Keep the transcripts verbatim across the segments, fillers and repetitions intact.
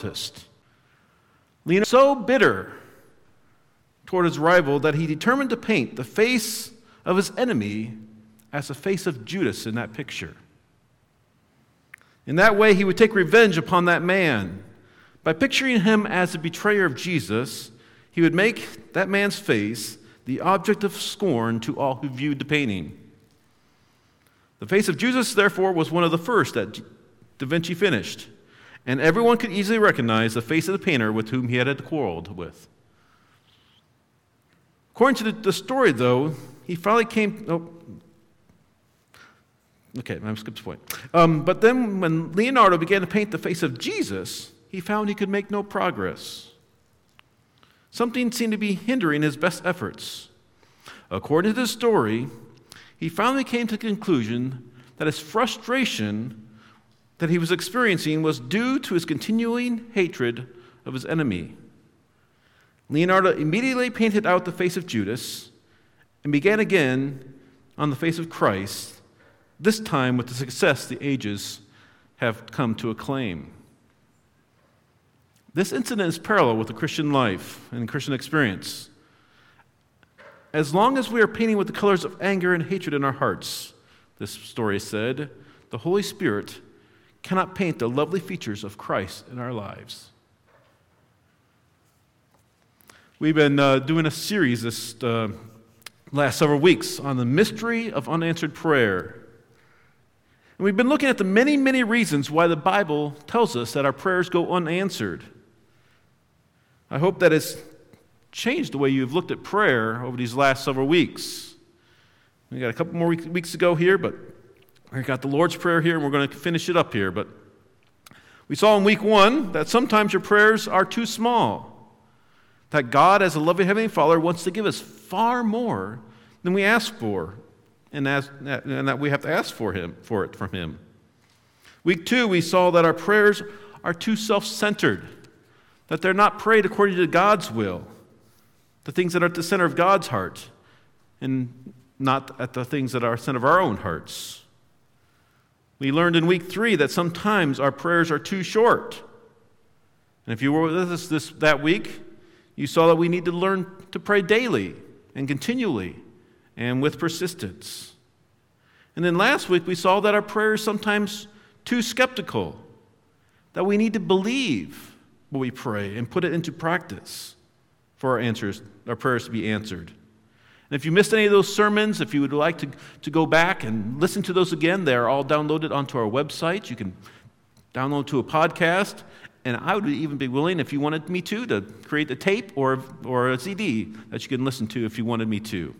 Leonardo was so bitter toward his rival that he determined to paint the face of his enemy as the face of Judas in that picture. In that way, he would take revenge upon that man. By picturing him as the betrayer of Jesus, he would make that man's face the object of scorn to all who viewed the painting. The face of Judas, therefore, was one of the first that Da Vinci finished, and everyone could easily recognize the face of the painter with whom he had quarreled with. According to the, the story, though, he finally came... Oh, okay, I'm skipped the point. Um, but then when Leonardo began to paint the face of Jesus, he found he could make no progress. Something seemed to be hindering his best efforts. According to the story, he finally came to the conclusion that his frustration that he was experiencing was due to his continuing hatred of his enemy. Leonardo immediately painted out the face of Judas and began again on the face of Christ, this time with the success the ages have come to acclaim. This incident is parallel with the Christian life and Christian experience. As long as we are painting with the colors of anger and hatred in our hearts, this story said, the Holy Spirit cannot paint the lovely features of Christ in our lives. We've been uh, doing a series this uh, last several weeks on the mystery of unanswered prayer. And we've been looking at the many, many reasons why the Bible tells us that our prayers go unanswered. I hope that it's changed the way you've looked at prayer over these last several weeks. We got a couple more weeks to go here, but we got the Lord's Prayer here, and we're going to finish it up here. But we saw in week one that sometimes your prayers are too small. That God, as a loving Heavenly Father, wants to give us far more than we ask for, and, as, and that we have to ask for Him for it from Him. Week two, we saw that our prayers are too self-centered, that they're not prayed according to God's will, the things that are at the center of God's heart, and not at the things that are at the center of our own hearts. We learned in week three that sometimes our prayers are too short. And if you were with us this, that week, you saw that we need to learn to pray daily and continually and with persistence. And then last week, we saw that our prayers are sometimes too skeptical, that we need to believe what we pray and put it into practice for our answers, our prayers to be answered. And if you missed any of those sermons, if you would like to, to go back and listen to those again, they're all downloaded onto our website. You can download to a podcast. And I would even be willing, if you wanted me to, to create a tape or, or a C D that you can listen to if you wanted me to.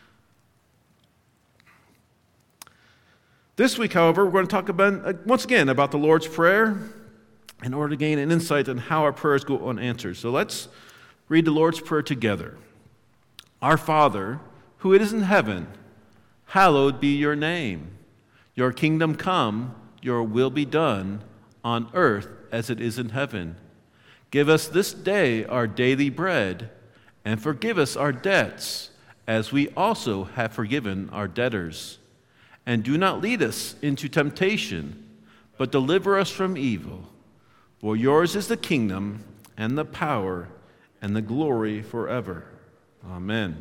This week, however, we're going to talk about, once again, about the Lord's Prayer in order to gain an insight on how our prayers go unanswered. So let's read the Lord's Prayer together. Our Father, who is in heaven, hallowed be your name. Your kingdom come, your will be done on earth as it is in heaven. Give us this day our daily bread, and forgive us our debts, as we also have forgiven our debtors. And do not lead us into temptation, but deliver us from evil. For yours is the kingdom, and the power, and the glory forever. Amen.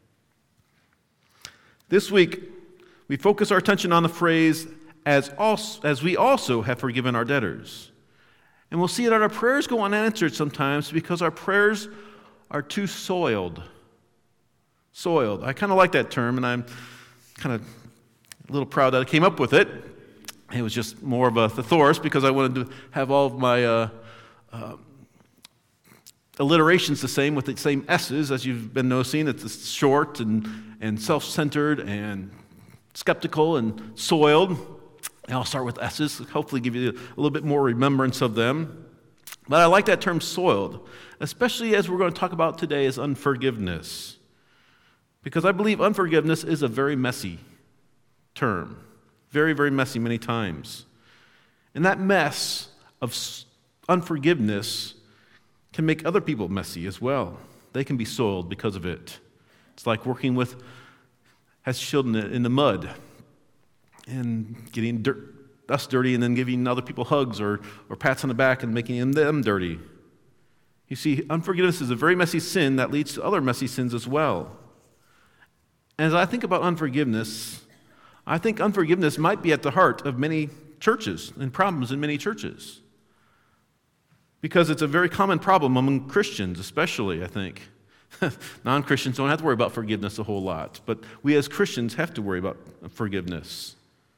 This week, we focus our attention on the phrase, as, also, as we also have forgiven our debtors. And we'll see that our prayers go unanswered sometimes because our prayers are too soiled. Soiled. I kind of like that term, and I'm kind of a little proud that I came up with it. It was just more of a thesaurus because I wanted to have all of my uh, uh, alliterations the same with the same S's, as you've been noticing. It's short and, and self-centered and skeptical and soiled. And I'll start with S's, hopefully give you a little bit more remembrance of them. But I like that term soiled, especially as we're going to talk about today is unforgiveness. Because I believe unforgiveness is a very messy term. Very, very messy many times. And that mess of unforgiveness can make other people messy as well. They can be soiled because of it. It's like working with, as children in the mud, and getting dirt us dirty and then giving other people hugs or, or pats on the back and making them dirty. You see, unforgiveness is a very messy sin that leads to other messy sins as well. And as I think about unforgiveness, I think unforgiveness might be at the heart of many churches and problems in many churches. Because it's a very common problem among Christians, especially, I think. Non-Christians don't have to worry about forgiveness a whole lot, but we as Christians have to worry about forgiveness.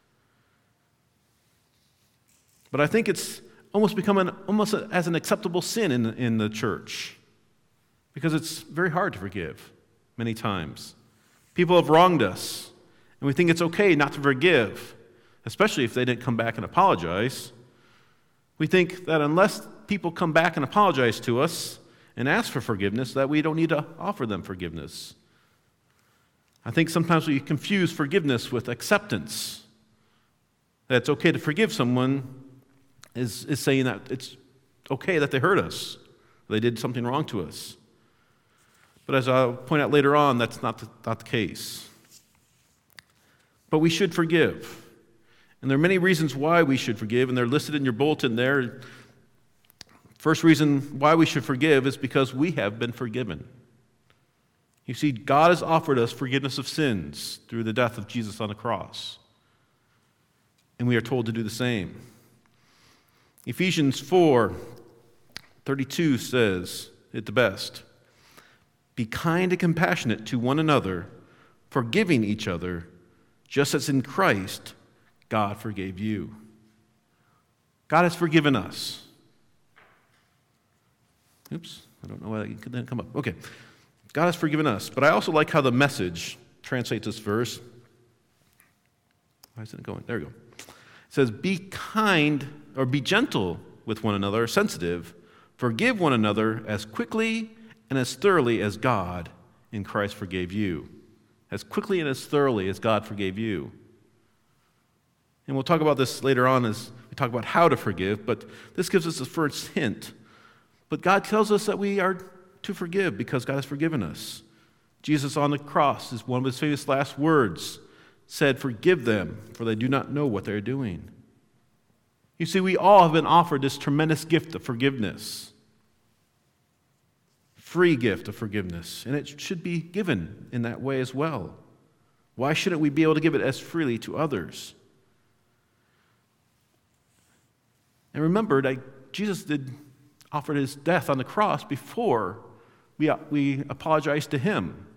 But I think it's almost become an, almost a, as an acceptable sin in, in the church, because it's very hard to forgive many times. People have wronged us, and we think it's okay not to forgive, especially if they didn't come back and apologize. We think that unless people come back and apologize to us and ask for forgiveness, that we don't need to offer them forgiveness. I think sometimes we confuse forgiveness with acceptance. That it's okay to forgive someone is, is saying that it's okay that they hurt us, they did something wrong to us. But as I'll point out later on, that's not the, not the case. But we should forgive. And there are many reasons why we should forgive, and they're listed in your bulletin there. First reason why we should forgive is because we have been forgiven. You see, God has offered us forgiveness of sins through the death of Jesus on the cross. And we are told to do the same. Ephesians four thirty-two says it the best. Be kind and compassionate to one another, forgiving each other, just as in Christ God forgave you. God has forgiven us. Oops, I don't know why that didn't come up. Okay, God has forgiven us, but I also like how the Message translates this verse. Why isn't it going? There we go. It says, be kind or be gentle with one another, sensitive, forgive one another as quickly and as thoroughly as God in Christ forgave you. As quickly and as thoroughly as God forgave you. And we'll talk about this later on as we talk about how to forgive, but this gives us the first hint. But God tells us that we are to forgive because God has forgiven us. Jesus on the cross, is one of his famous last words, said, forgive them, for they do not know what they're doing. You see, we all have been offered this tremendous gift of forgiveness. Free gift of forgiveness, and it should be given in that way as well. Why shouldn't we be able to give it as freely to others? And remember that Jesus did offered his death on the cross before we, we apologized to him.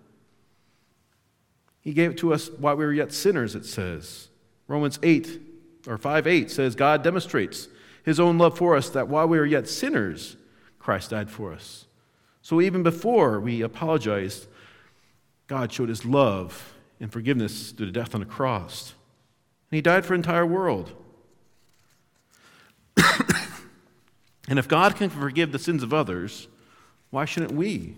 He gave it to us while we were yet sinners, it says. Romans eight, or five eight says, God demonstrates his own love for us, that while we were yet sinners, Christ died for us. So even before we apologized, God showed his love and forgiveness through the death on the cross. And he died for the entire world. And if God can forgive the sins of others, why shouldn't we?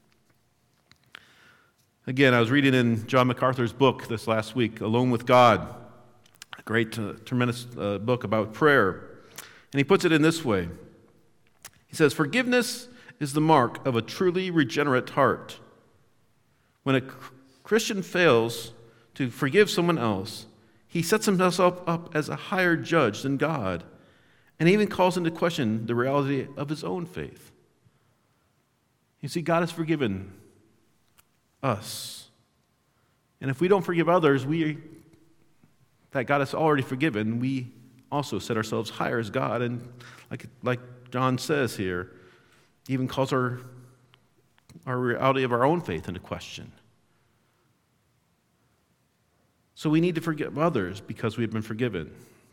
Again, I was reading in John MacArthur's book this last week, Alone with God, a great, uh, tremendous uh, book about prayer. And he puts it in this way. He says, forgiveness is the mark of a truly regenerate heart. When a Christian fails to forgive someone else, he sets himself up as a higher judge than God, and even calls into question the reality of his own faith. You see, God has forgiven us. And if we don't forgive others, we that God has already forgiven, we also set ourselves higher as God. And like, like John says here, even calls our, our reality of our own faith into question. So we need to forgive others because we've been forgiven.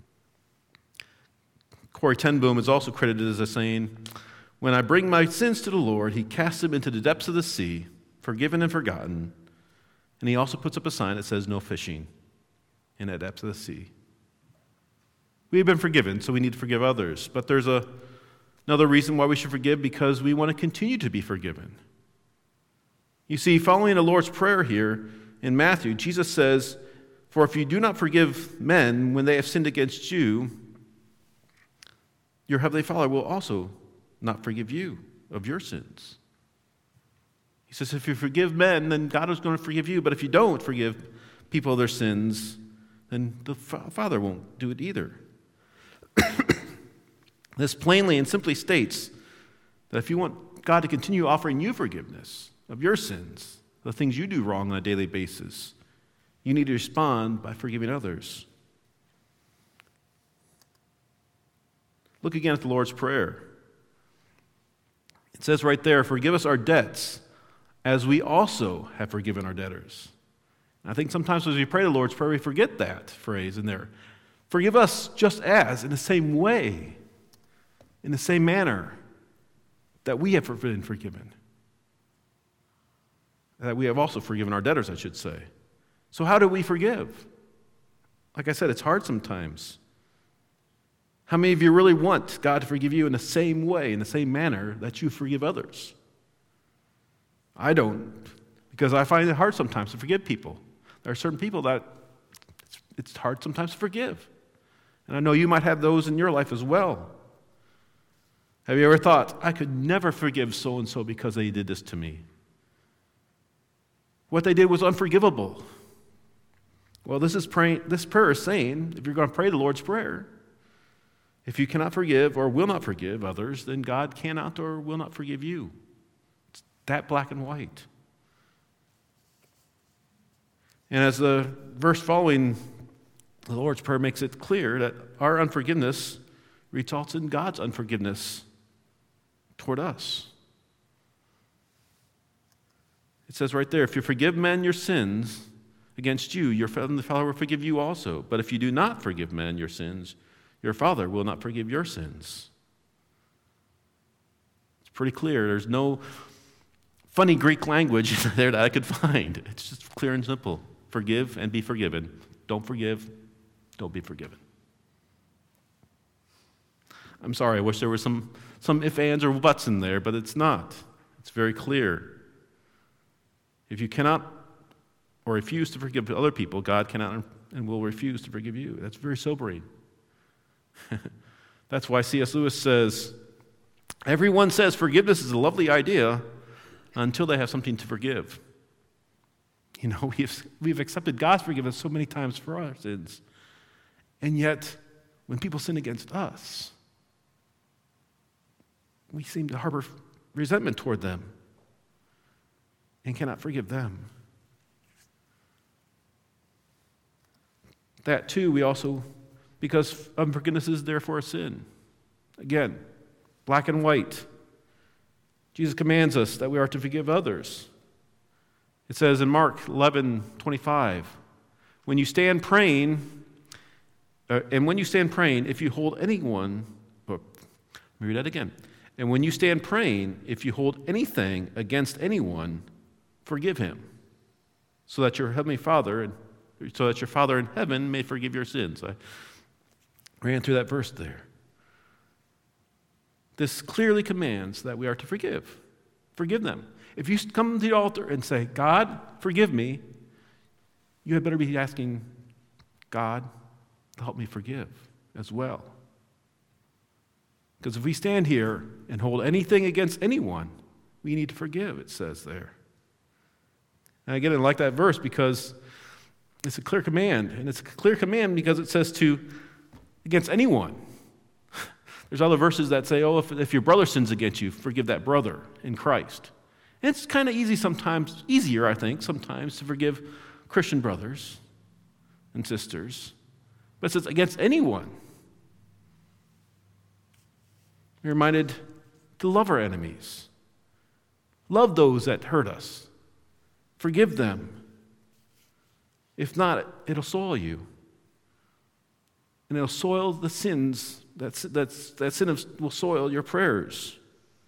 Corrie ten Boom is also credited as a saying, when I bring my sins to the Lord, he casts them into the depths of the sea, forgiven and forgotten. And he also puts up a sign that says no fishing in the depths of the sea. We have been forgiven, so we need to forgive others. But there's a, another reason why we should forgive, because we want to continue to be forgiven. You see, following the Lord's Prayer here in Matthew, Jesus says, for if you do not forgive men when they have sinned against you, your heavenly Father will also not forgive you of your sins. He says, if you forgive men, then God is going to forgive you. But if you don't forgive people of their sins, then the Father won't do it either. This plainly and simply states that if you want God to continue offering you forgiveness of your sins, the things you do wrong on a daily basis, you need to respond by forgiving others. Look again at the Lord's Prayer. It says right there, "Forgive us our debts, as we also have forgiven our debtors." And I think sometimes as we pray the Lord's Prayer, we forget that phrase in there. Forgive us just as, in the same way, in the same manner that we have been forgiven. That we have also forgiven our debtors, I should say. So how do we forgive? Like I said, it's hard sometimes. How many of you really want God to forgive you in the same way, in the same manner that you forgive others? I don't, because I find it hard sometimes to forgive people. There are certain people that it's, it's hard sometimes to forgive. And I know you might have those in your life as well. Have you ever thought, I could never forgive so-and-so because they did this to me? What they did was unforgivable. Well, this is praying, this prayer is saying, if you're going to pray the Lord's Prayer, if you cannot forgive or will not forgive others, then God cannot or will not forgive you. It's that black and white. And as the verse following the Lord's Prayer makes it clear that our unforgiveness results in God's unforgiveness toward us. It says right there, if you forgive men your sins against you, your Father will forgive you also. But if you do not forgive men your sins, your Father will not forgive your sins. It's pretty clear. There's no funny Greek language there that I could find. It's just clear and simple. Forgive and be forgiven. Don't forgive, don't be forgiven. I'm sorry, I wish there was some, some if, ands, or buts in there, but it's not. It's very clear. If you cannot or refuse to forgive other people, God cannot and will refuse to forgive you. That's very sobering. That's why C S Lewis says, everyone says forgiveness is a lovely idea until they have something to forgive. You know, we've, we've accepted God's forgiveness so many times for our sins. And yet, when people sin against us, we seem to harbor resentment toward them and cannot forgive them. That too, we also, because unforgiveness is therefore a sin. Again, black and white. Jesus commands us that we are to forgive others. It says in Mark eleven twenty-five, when you stand praying, uh, and when you stand praying, if you hold anyone, oh, let me read that again. And when you stand praying, if you hold anything against anyone, forgive him, so that your heavenly Father, and so that your Father in heaven may forgive your sins. I ran through that verse there. This clearly commands that we are to forgive. Forgive them. If you come to the altar and say, God, forgive me, you had better be asking God to help me forgive as well. Because if we stand here and hold anything against anyone, we need to forgive, it says there. And again, I like that verse because it's a clear command. And it's a clear command because it says to, against anyone. There's other verses that say, oh, if, if your brother sins against you, forgive that brother in Christ. And it's kind of easy sometimes, easier, I think, sometimes to forgive Christian brothers and sisters. But it says against anyone. We're reminded to love our enemies. Love those that hurt us. Forgive them. If not, it'll soil you. And it'll soil the sins, that's, that's, that sin will soil your prayers.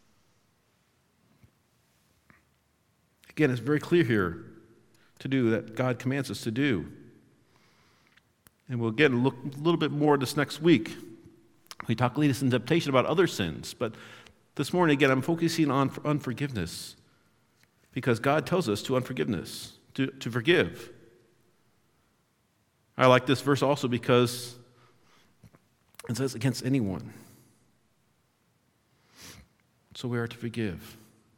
Again, it's very clear here to do that God commands us to do. And we'll again look a little bit more this next week. We talk lead us in temptation about other sins, but this morning, again, I'm focusing on unforgiveness because God tells us to unforgiveness, to, to forgive. I like this verse also because it says against anyone. So we are to forgive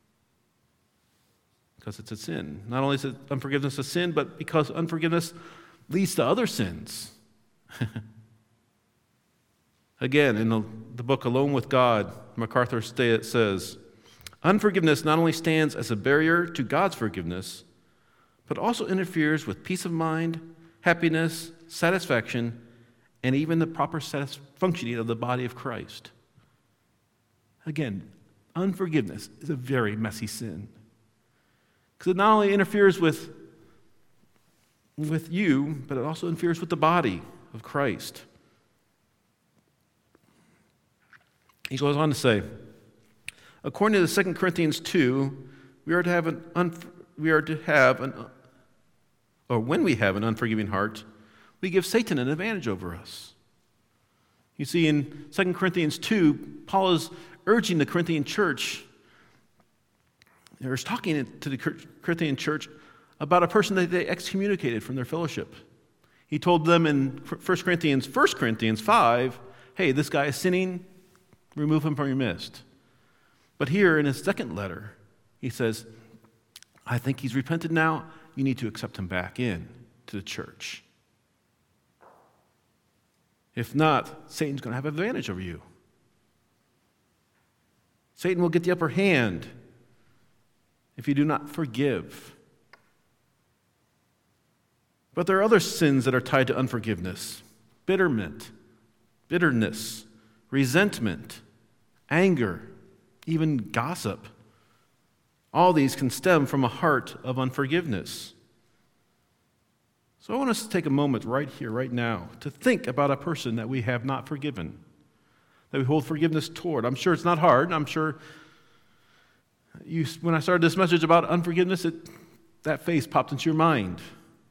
because it's a sin. Not only is it unforgiveness a sin, but because unforgiveness leads to other sins. Again, in the, the book Alone with God, MacArthur says, unforgiveness not only stands as a barrier to God's forgiveness, but also interferes with peace of mind, happiness, satisfaction, and even the proper functioning of the body of Christ. Again, unforgiveness is a very messy sin, because it not only interferes with, with you, but it also interferes with the body of Christ. He goes on to say, according to Second Corinthians two, we are to have an un, we are to have an or when we have an unforgiving heart, we give Satan an advantage over us. You see, in Second Corinthians two, Paul is urging the Corinthian church, or is talking to the Corinthian church about a person that they excommunicated from their fellowship. He told them in First Corinthians, First Corinthians five, hey, this guy is sinning, remove him from your midst. But here in his second letter, he says, I think he's repented now. You need to accept him back in to the church. If not, Satan's going to have an advantage over you. Satan will get the upper hand if you do not forgive. But there are other sins that are tied to unforgiveness. Bitterment, bitterness, resentment, anger, even gossip. All these can stem from a heart of unforgiveness. So I want us to take a moment right here, right now, to think about a person that we have not forgiven, that we hold forgiveness toward. I'm sure it's not hard. I'm sure you, when I started this message about unforgiveness, it, that face popped into your mind.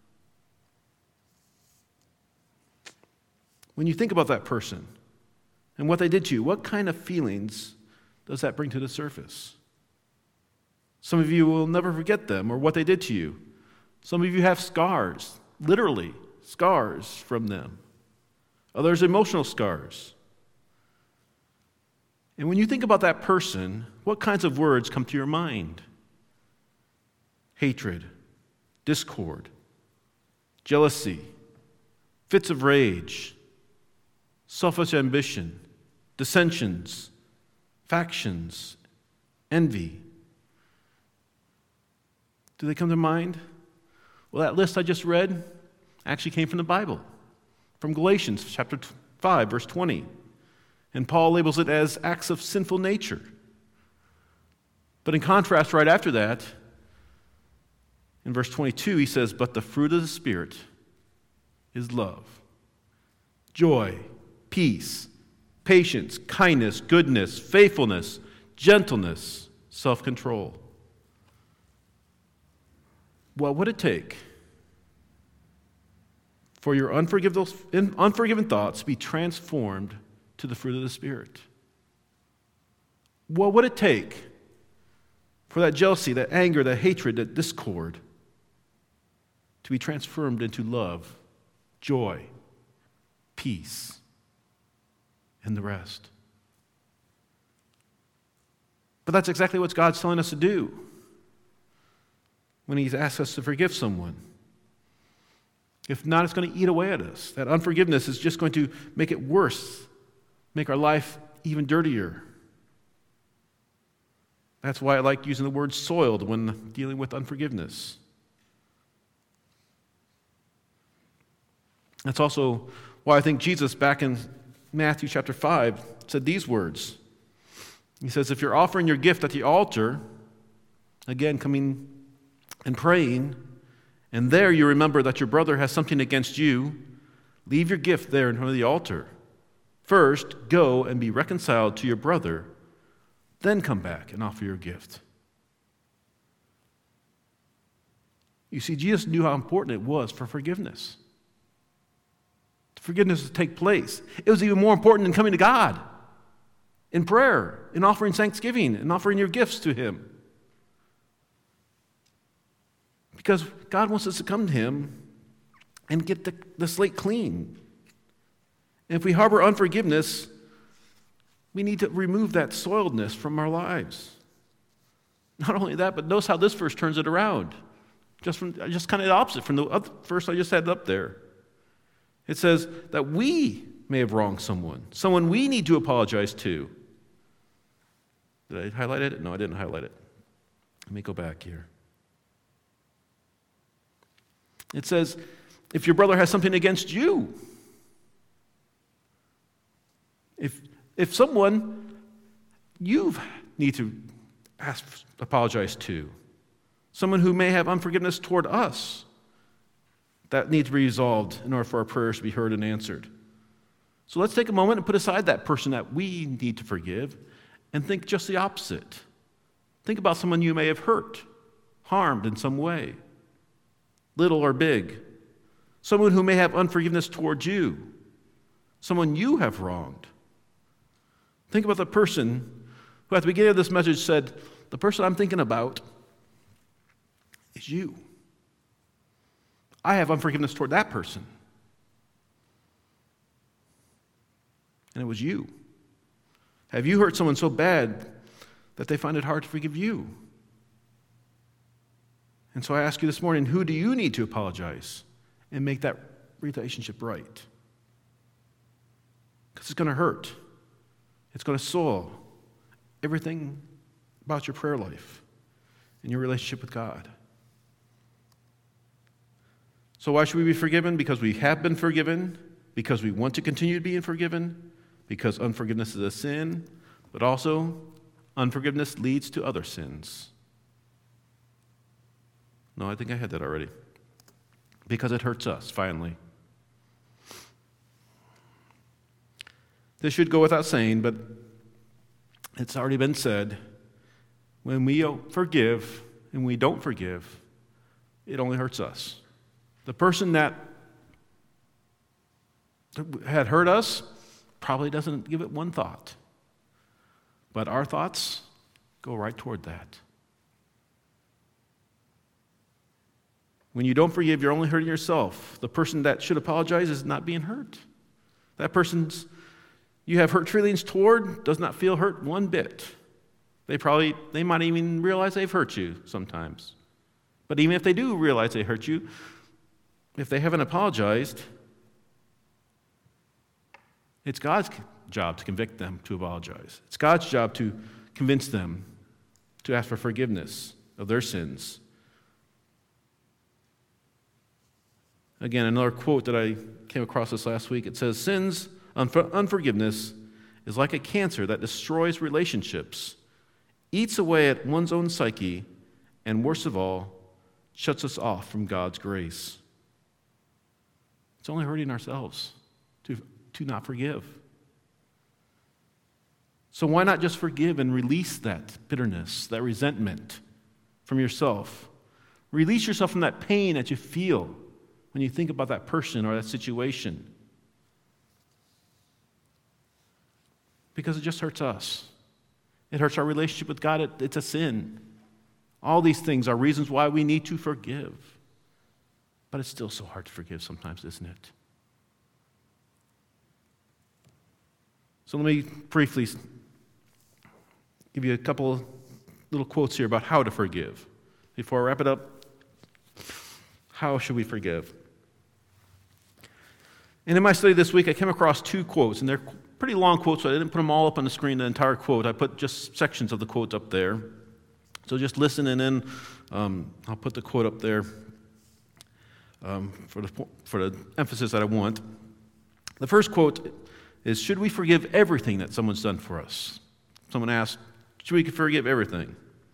When you think about that person and what they did to you, what kind of feelings does that bring to the surface? Some of you will never forget them or what they did to you. Some of you have scars, literally scars from them. Others, emotional scars. And when you think about that person, what kinds of words come to your mind? Hatred, discord, jealousy, fits of rage, selfish ambition, dissensions, factions, envy. Do they come to mind? Well, that list I just read actually came from the Bible, from Galatians chapter five, verse twenty. And Paul labels it as acts of sinful nature. But in contrast, right after that, in verse twenty-two, he says, but the fruit of the Spirit is love, joy, peace, patience, kindness, goodness, faithfulness, gentleness, self-control. What would it take for your unforgiven, unforgiven thoughts to be transformed to the fruit of the Spirit? What would it take for that jealousy, that anger, that hatred, that discord to be transformed into love, joy, peace, and the rest? But that's exactly what God's telling us to do when He's asked us to forgive someone. If not, it's going to eat away at us. That unforgiveness is just going to make it worse, make our life even dirtier. That's why I like using the word soiled when dealing with unforgiveness. That's also why I think Jesus, back in Matthew chapter five, said these words. He says, if you're offering your gift at the altar, again, coming and praying, and there you remember that your brother has something against you, leave your gift there in front of the altar. First, go and be reconciled to your brother, then come back and offer your gift. You see, Jesus knew how important it was for forgiveness. Forgiveness to take place. It was even more important than coming to God in prayer, in offering thanksgiving, and offering your gifts to Him. Because God wants us to come to Him and get the, the slate clean. And if we harbor unforgiveness, we need to remove that soiledness from our lives. Not only that, but notice how this verse turns it around. Just, from, just kind of the opposite from the other verse I just had up there. It says that we may have wronged someone, someone we need to apologize to. Did I highlight it? No, I didn't highlight it. Let me go back here. It says, if your brother has something against you, if if someone you need to ask, apologize to, someone who may have unforgiveness toward us, that needs to be resolved in order for our prayers to be heard and answered. So let's take a moment and put aside that person that we need to forgive and think just the opposite. Think about someone you may have hurt, harmed in some way, little or big. Someone who may have unforgiveness towards you, someone you have wronged. Think about the person who at the beginning of this message said, the person I'm thinking about is you. I have unforgiveness toward that person. And it was you. Have you hurt someone so bad that they find it hard to forgive you? And so I ask you this morning, who do you need to apologize and make that relationship right? Because it's going to hurt. It's going to soil everything about your prayer life and your relationship with God. So why should we be forgiven? Because we have been forgiven, because we want to continue being forgiven, because unforgiveness is a sin, but also unforgiveness leads to other sins. No, I think I had that already. Because it hurts us, finally. This should go without saying, but it's already been said. When we forgive and we don't forgive, it only hurts us. The person that had hurt us probably doesn't give it one thought. But our thoughts go right toward that. When you don't forgive, you're only hurting yourself. The person that should apologize is not being hurt. That person's you have hurt feelings toward does not feel hurt one bit. They probably, they might even realize they've hurt you sometimes. But even if they do realize they hurt you, if they haven't apologized, it's God's job to convict them to apologize. It's God's job to convince them to ask for forgiveness of their sins. Again, another quote that I came across this last week, it says, sins, unfor- unforgiveness is like a cancer that destroys relationships, eats away at one's own psyche, and worst of all, shuts us off from God's grace. It's only hurting ourselves to, to not forgive. So why not just forgive and release that bitterness, that resentment from yourself? Release yourself from that pain that you feel when you think about that person or that situation. Because it just hurts us. It hurts our relationship with God. It, it's a sin. All these things are reasons why we need to forgive. But it's still so hard to forgive sometimes, isn't it? So let me briefly give you a couple little quotes here about how to forgive. Before I wrap it up, how should we forgive? And in my study this week, I came across two quotes, and they're pretty long quotes, so I didn't put them all up on the screen, the entire quote. I put just sections of the quotes up there. So just listen, and then um, I'll put the quote up there um, for the for the emphasis that I want. The first quote is, should we forgive everything that someone's done for us? Someone asked, should we forgive everything?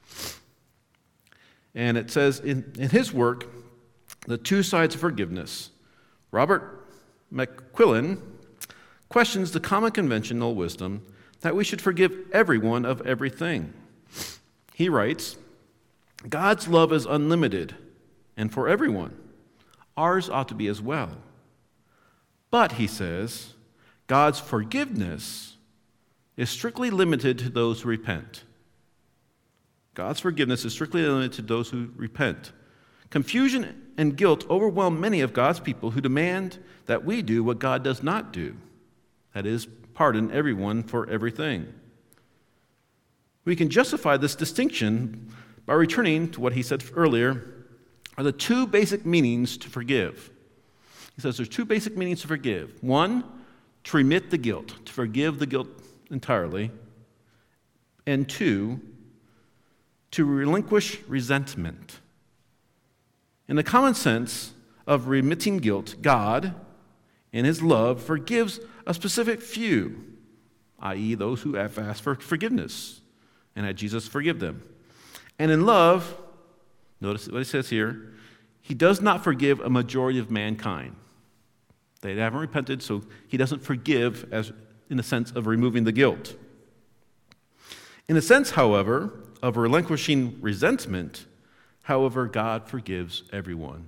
And it says, in, in his work, The Two Sides of Forgiveness, Robert McQuillan questions the common conventional wisdom that we should forgive everyone of everything. He writes, God's love is unlimited and for everyone. Ours ought to be as well. But, he says, God's forgiveness is strictly limited to those who repent. God's forgiveness is strictly limited to those who repent. Confusion and guilt overwhelm many of God's people who demand that we do what God does not do. That is, pardon everyone for everything. We can justify this distinction by returning to what he said earlier are the two basic meanings to forgive. He says there's two basic meanings to forgive. One, to remit the guilt, to forgive the guilt entirely, and two, to relinquish resentment. In the common sense of remitting guilt, God, in his love, forgives a specific few, that is those who have asked for forgiveness, and had Jesus forgive them. And in love, notice what it says here, he does not forgive a majority of mankind. They haven't repented, so he doesn't forgive as in the sense of removing the guilt. In the sense, however, of relinquishing resentment, however, God forgives everyone.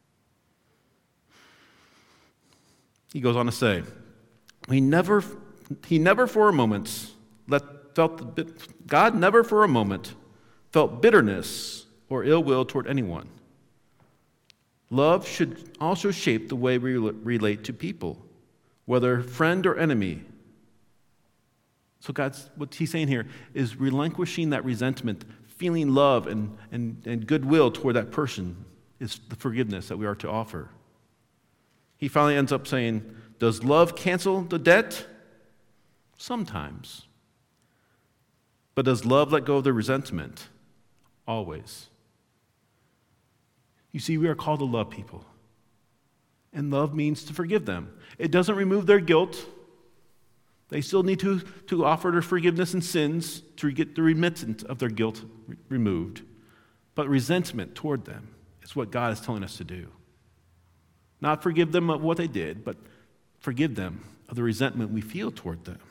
He goes on to say, "We never, he never for a moment let, felt the, God never for a moment felt bitterness or ill will toward anyone. Love should also shape the way we relate to people, whether friend or enemy." So God's, what he's saying here is relinquishing that resentment, feeling love and, and, and goodwill toward that person is the forgiveness that we are to offer. He finally ends up saying, does love cancel the debt? Sometimes. But does love let go of the resentment? Always. You see, we are called to love people. And love means to forgive them. It doesn't remove their guilt. They still need to, to offer their forgiveness and sins to get the remittance of their guilt re- removed. But resentment toward them is what God is telling us to do. Not forgive them of what they did, but forgive them of the resentment we feel toward them.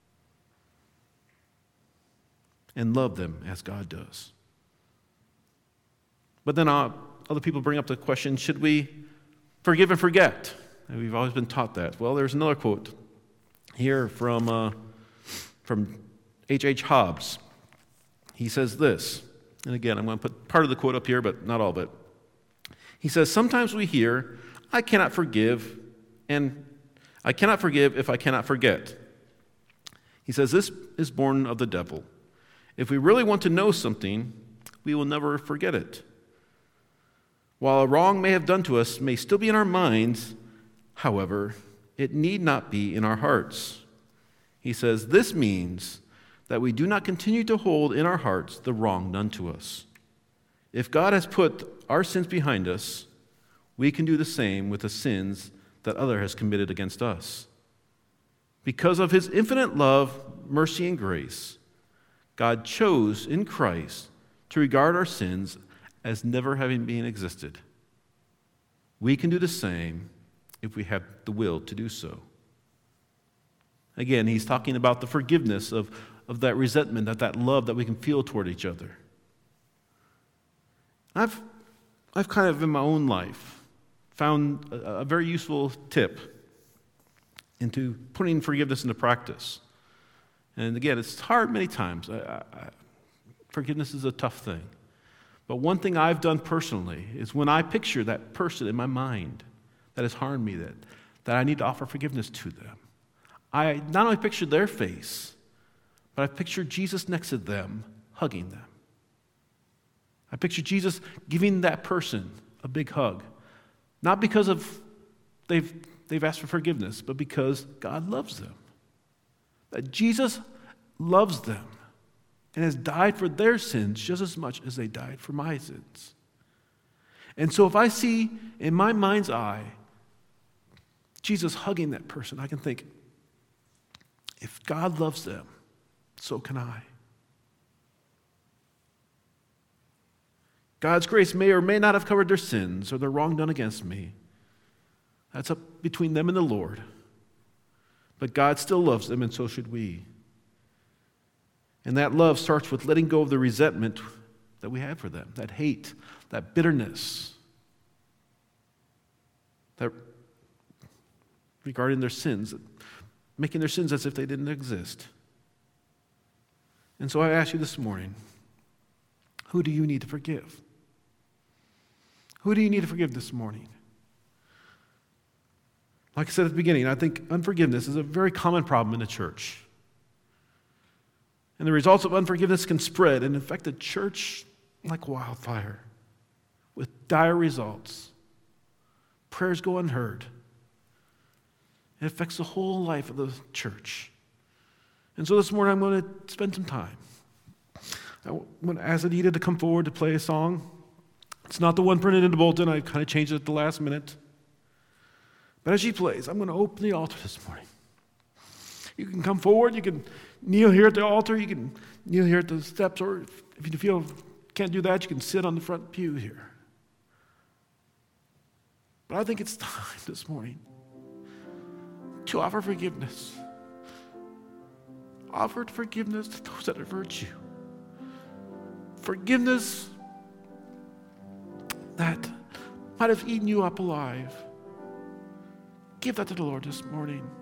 And love them as God does. But then uh, other people bring up the question, should we forgive and forget? And we've always been taught that. Well, there's another quote here from, uh, from H H Hobbs. He says this, and again, I'm going to put part of the quote up here, but not all of it. He says, sometimes we hear, I cannot forgive, and I cannot forgive if I cannot forget. He says, this is born of the devil. If we really want to know something, we will never forget it. While a wrong may have done to us may still be in our minds, however, it need not be in our hearts. He says, this means that we do not continue to hold in our hearts the wrong done to us. If God has put our sins behind us, we can do the same with the sins that other has committed against us. Because of his infinite love, mercy, and grace, God chose in Christ to regard our sins as never having been existed. We can do the same if we have the will to do so. Again, he's talking about the forgiveness of, of that resentment, of that love that we can feel toward each other. I've, I've kind of in my own life found a, a very useful tip into putting forgiveness into practice. And again, it's hard many times. I, I, I, forgiveness is a tough thing. But one thing I've done personally is when I picture that person in my mind that has harmed me, that, that I need to offer forgiveness to them, I not only picture their face, but I picture Jesus next to them, hugging them. I picture Jesus giving that person a big hug, not because of they've, they've asked for forgiveness, but because God loves them. That Jesus loves them and has died for their sins just as much as they died for my sins. And so if I see in my mind's eye Jesus hugging that person, I can think, if God loves them, so can I. God's grace may or may not have covered their sins or the wrong done against me. That's up between them and the Lord. But God still loves them, and so should we. And that love starts with letting go of the resentment that we have for them, that hate, that bitterness, that regarding their sins, making their sins as if they didn't exist. And so I ask you this morning, who do you need to forgive? Who do you need to forgive this morning? Like I said at the beginning, I think unforgiveness is a very common problem in the church. And the results of unforgiveness can spread and infect the church like wildfire with dire results. Prayers go unheard. It affects the whole life of the church. And so this morning I'm going to spend some time. I'm going to ask Anita to come forward to play a song. It's not the one printed in the bulletin. I kind of changed it at the last minute. But as she plays, I'm going to open the altar this morning. You can come forward. You can kneel here at the altar. You can kneel here at the steps. Or if you feel can't do that, you can sit on the front pew here. But I think it's time this morning to offer forgiveness. Offer forgiveness to those that have hurt you. Forgiveness that might have eaten you up alive. Give that to the Lord this morning.